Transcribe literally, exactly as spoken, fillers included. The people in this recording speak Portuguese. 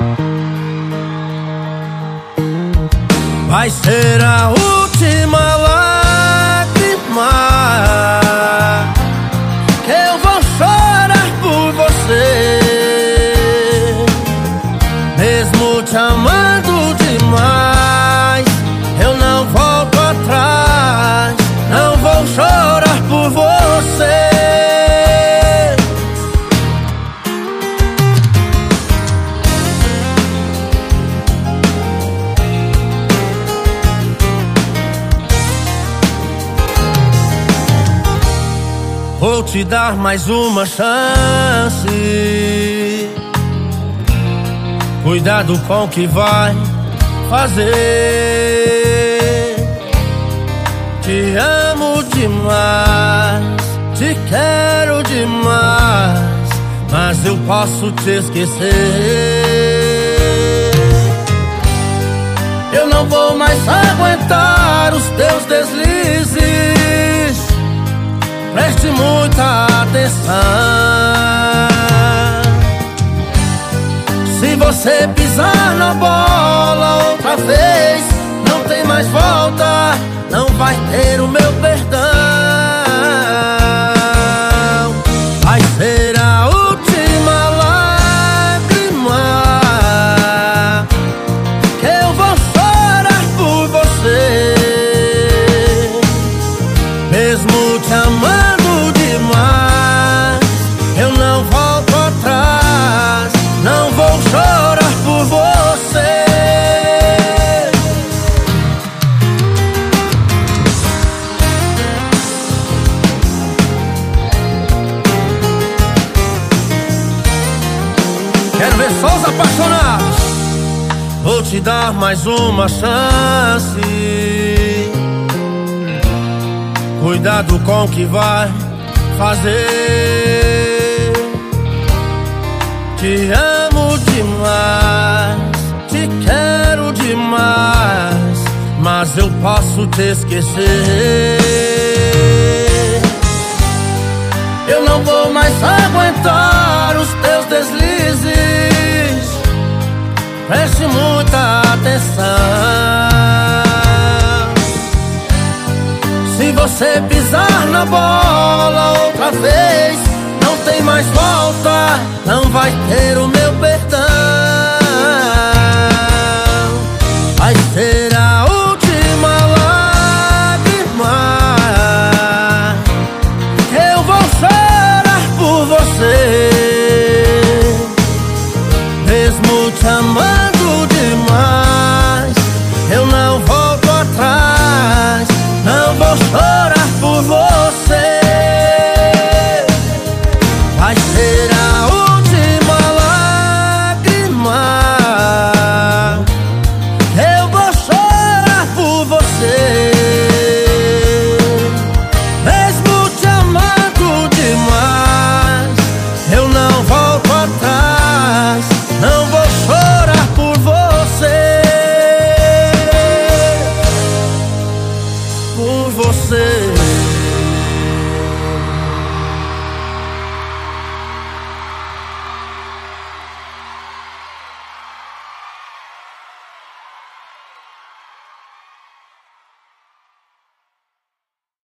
Vai ser a última lágrima que eu vou chorar por você. Mesmo te amando demais, eu não volto atrás. Não vou chorar por você. Vou te dar mais uma chance. Cuidado com o que vai fazer. Te amo demais, te quero demais, mas eu posso te esquecer. Eu não vou mais aguentar os teus deslizes. Preste muita atenção. Se você pisar na bola outra vez, não tem mais volta, não vai ter o meu perdão. Vai ser a última lágrima que eu vou chorar por você. Mesmo te amando demais, eu não volto atrás. Não vou chorar por você. Quero ver só os apaixonados. Vou te dar mais uma chance. Cuidado com o que vai fazer. Te amo demais, te quero demais, mas eu posso te esquecer. Eu não vou mais aguentar os teus deslizes. Preste muita atenção. Se você pisar na bola outra vez, não tem mais volta, não vai ter o